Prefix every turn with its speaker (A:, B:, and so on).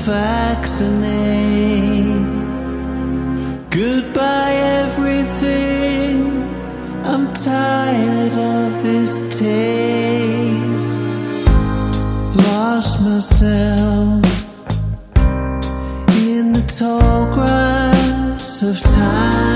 A: vaccinate. Goodbye everything, I'm tired of this taste. Lost myself in the tall grass of time.